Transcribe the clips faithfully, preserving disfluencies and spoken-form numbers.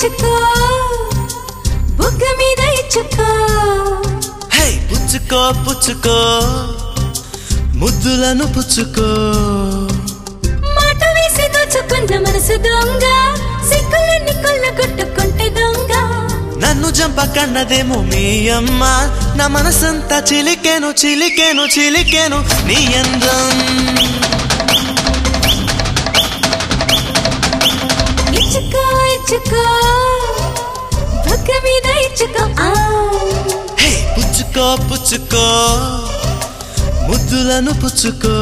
ఇచ్చుకో బుగ్గ మీద ఇచ్చుకో హే పుచ్చుకో పుచ్చుకో ముద్దులను పుచ్చుకో మాట వేసి దోచుకున్న మనసు దొంగ సిక్కులన్నీ కొల్ల కొట్టుకుంటే దొంగ నన్ను చంపకన్నదేమో మీ అమ్మ నా మనసంతా చిలికెను చిలికెను చిలికెను నీ అందం ఇచ్చుకో ఇచ్చుకో బుగ్గ మీద ఇచ్చుకో హే పుచ్చుకో పుచ్చుకో ముద్దులను పుచ్చుకో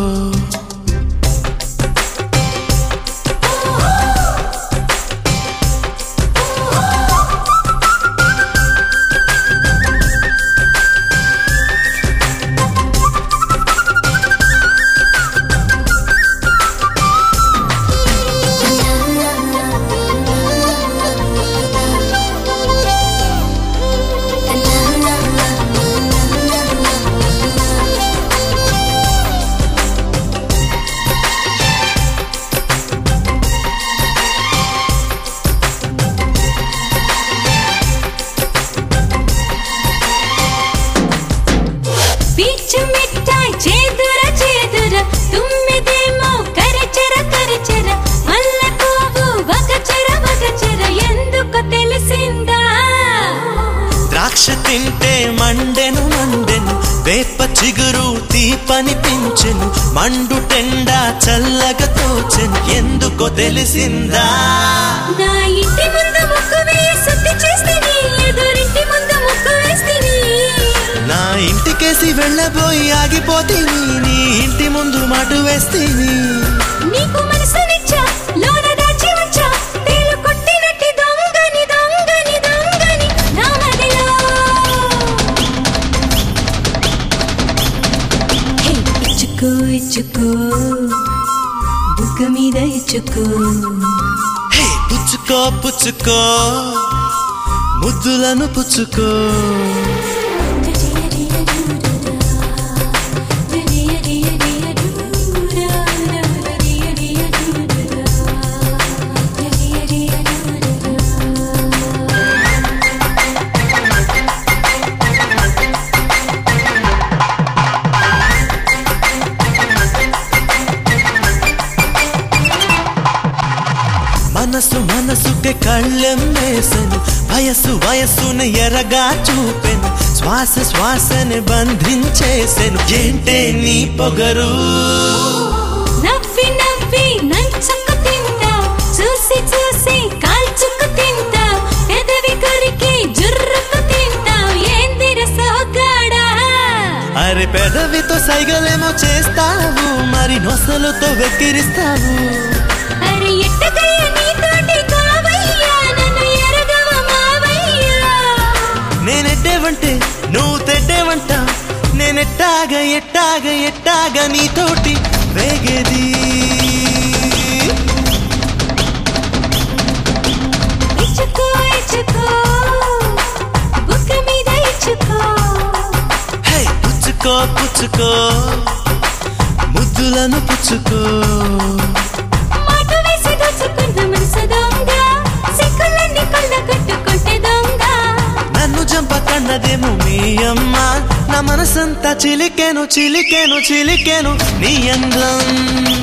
ద్రాక్ష తింటే మండెను మండెను వేప చిగురు తీపనిపించెను మండు టెండా చల్లగా తోచెను ఎందుకో తెలిసిందా నా ఇంటి ముందు ముక్కు వేసి చేస్తేని ఎదురింటి ముందు ముక్కు వేస్తేని నా ఇంటికేసి వెళ్ళబోయి ఆగిపోతేని నీ ఇంటి ముందు మాటు వేస్తేని నీకు మనసునిచ్చా లోన దాచి వచ్చా తేలు కొట్టినట్టి దొంగని దొంగని దొంగని నా మదిలో హే ఇచ్చుకో ఇచ్చుకో బుగ్గ మీద ఇచ్చుకో హే పుచ్చుకో పుచ్చుకో ముద్దులను పుచ్చుకో మనసు మనసుకే కళ్ళెం వేసెను వయసు వయస్సును ఎరగా చూపెను శ్వాస శ్వాసని బంధించేసెను ఏంటే నీ పొగరు నవ్వి నవ్వి నంచుకు తింటా చూసి చూసి కాల్చుకు తింటా పెదవి కొరికి జుర్రుకు తింటా ఏందిర సోగాడా అరే పెదవితో సైగలేమో చేస్తావు మరి నొసలుతో వెక్కిరిస్తావు అరే ఎట్టగయ్య నీతోటి కావయ్యా నన్ను ఎరగవ మావయ్యా నేనెట్టేవంటే నువ్వు తెడ్డేవంట నేనెట్టాగ ఎట్టాగ ఎట్టాగ నీతోటి వేగేది ఇచ్చుకో ఇచ్చుకో బుగ్గ మీద ఇచ్చుకో హే పుచ్చుకో పుచ్చుకో ముద్దులను పుచ్చుకో మాట వేసి దోచుకున్న మనసు దొంగ సిక్కులన్నీ కొల్ల కొట్టుకుంటే దొంగ నన్ను చంపకన్నదేమో మీ అమ్మ నా మనసంతా చిలికెను చిలికెను చిలికెను నీ అందం